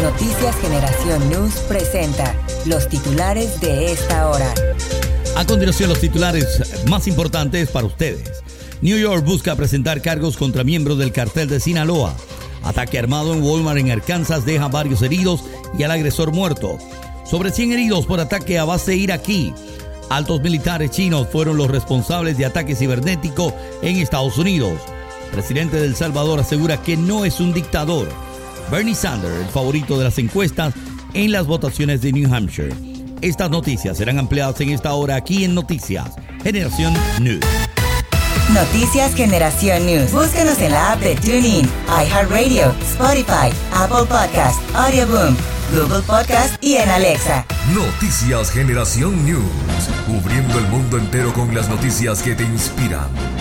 Noticias Generación News presenta los titulares de esta hora. A continuación, los titulares más importantes para ustedes. New York busca presentar cargos contra miembros del cartel de Sinaloa. Ataque armado en Walmart en Arkansas deja varios heridos y al agresor muerto. Sobre 100 heridos por ataque a base iraquí. Altos militares chinos fueron los responsables de ataque cibernético en Estados Unidos. Presidente de El Salvador asegura que no es un dictador. Bernie Sanders, el favorito de las encuestas en las votaciones de New Hampshire. Estas noticias serán ampliadas en esta hora aquí en Noticias Generación News. Noticias Generación News. Búscanos en la app de TuneIn, iHeartRadio, Spotify, Apple Podcast, Audioboom, Google Podcast y en Alexa. Noticias Generación News. Cubriendo el mundo entero con las noticias que te inspiran.